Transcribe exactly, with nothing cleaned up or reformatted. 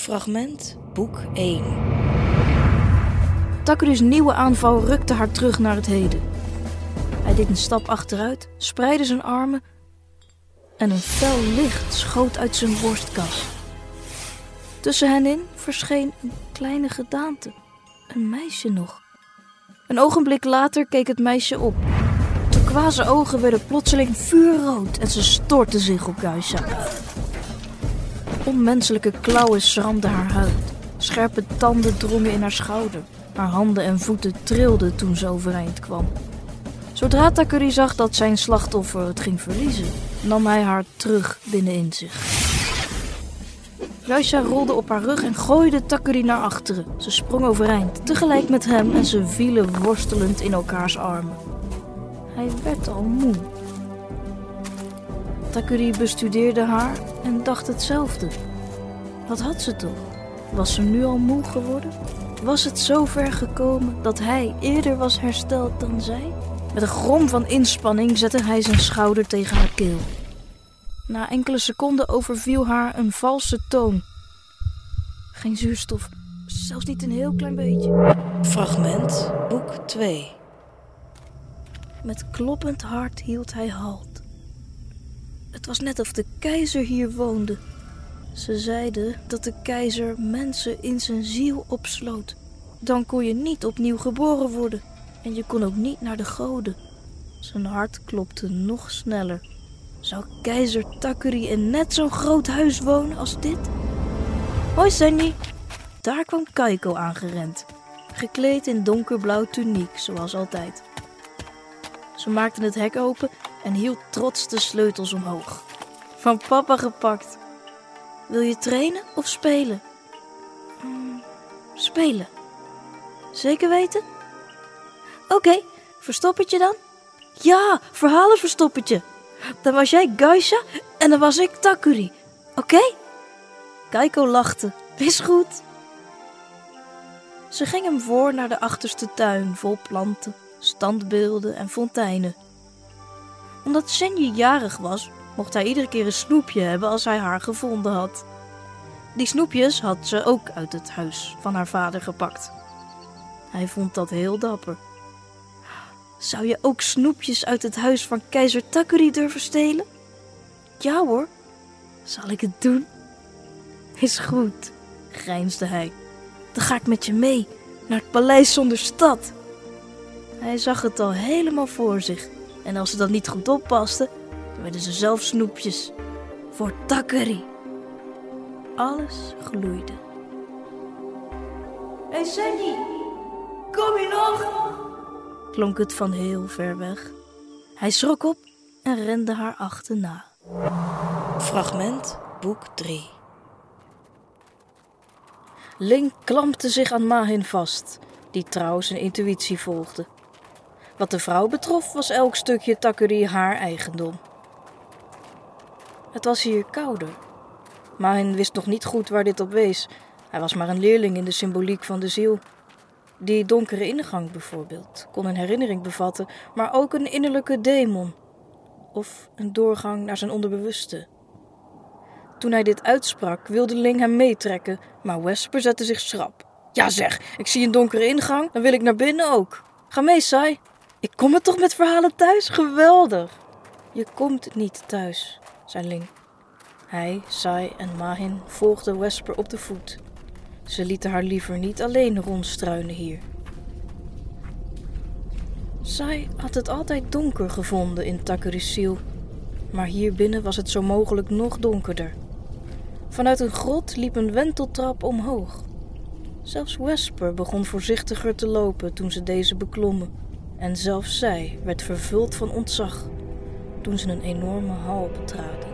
Fragment, boek één. Takuri's nieuwe aanval rukte haar terug naar het heden. Hij deed een stap achteruit, spreidde zijn armen en een fel licht schoot uit zijn borstkas. Tussen hen in verscheen een kleine gedaante, een meisje nog. Een ogenblik later keek het meisje op. Turquoise ogen werden plotseling vuurrood en ze stortte zich op Geisha. Onmenselijke klauwen schramden haar huid. Scherpe tanden drongen in haar schouder. Haar handen en voeten trilden toen ze overeind kwam. Zodra Takuri zag dat zijn slachtoffer het ging verliezen, nam hij haar terug binnenin zich. Geisha rolde op haar rug en gooide Takuri naar achteren. Ze sprong overeind, tegelijk met hem, en ze vielen worstelend in elkaars armen. Hij werd al moe. Takuri bestudeerde haar en dacht hetzelfde. Wat had ze toch? Was ze nu al moe geworden? Was het zo ver gekomen dat hij eerder was hersteld dan zij? Met een grom van inspanning zette hij zijn schouder tegen haar keel. Na enkele seconden overviel haar een valse toon. Geen zuurstof, zelfs niet een heel klein beetje. Fragment, boek twee. Met kloppend hart hield hij halt. Het was net of de keizer hier woonde. Ze zeiden dat de keizer mensen in zijn ziel opsloot. Dan kon je niet opnieuw geboren worden. En je kon ook niet naar de goden. Zijn hart klopte nog sneller. Zou keizer Takuri in net zo'n groot huis wonen als dit? Hoi Senji! Daar kwam Kaiko aangerend. Gekleed in donkerblauw tuniek, zoals altijd. Ze maakten het hek open en hield trots de sleutels omhoog. Van papa gepakt. Wil je trainen of spelen? Hmm, spelen. Zeker weten? Oké, okay, verstoppertje dan? Ja, verhalenverstoppertje. Dan was jij Geisha en dan was ik Takuri. Oké? Okay? Kaiko lachte. Is goed. Ze ging hem voor naar de achterste tuin vol planten, standbeelden en fonteinen. Omdat Senji jarig was, mocht hij iedere keer een snoepje hebben als hij haar gevonden had. Die snoepjes had ze ook uit het huis van haar vader gepakt. Hij vond dat heel dapper. Zou je ook snoepjes uit het huis van keizer Takuri durven stelen? Ja hoor. Zal ik het doen? Is goed, grijnsde hij. Dan ga ik met je mee naar het paleis zonder stad. Hij zag het al helemaal voor zich. En als ze dan niet goed oppasten, dan werden ze zelf snoepjes. Voor Takuri. Alles gloeide. Hé hey Senji, kom je nog? Klonk het van heel ver weg. Hij schrok op en rende haar achterna. Fragment, boek drie. Ling klampte zich aan Mahin vast, die trouw zijn intuïtie volgde. Wat de vrouw betrof was elk stukje Takuri haar eigendom. Het was hier kouder. Mahin wist nog niet goed waar dit op wees. Hij was maar een leerling in de symboliek van de ziel. Die donkere ingang bijvoorbeeld kon een herinnering bevatten, maar ook een innerlijke demon. Of een doorgang naar zijn onderbewuste. Toen hij dit uitsprak, wilde Ling hem meetrekken, maar Wesper zette zich schrap. Ja zeg, ik zie een donkere ingang, dan wil ik naar binnen ook. Ga mee, Sai. Ik kom er toch met verhalen thuis? Geweldig. Je komt niet thuis, zei Ling. Hij, Sai en Mahin volgden Wesper op de voet. Ze lieten haar liever niet alleen rondstruinen hier. Sai had het altijd donker gevonden in Takuri's ziel, maar hier binnen was het zo mogelijk nog donkerder. Vanuit een grot liep een wenteltrap omhoog. Zelfs Wesper begon voorzichtiger te lopen toen ze deze beklommen, en zelfs zij werd vervuld van ontzag toen ze een enorme hal betraden.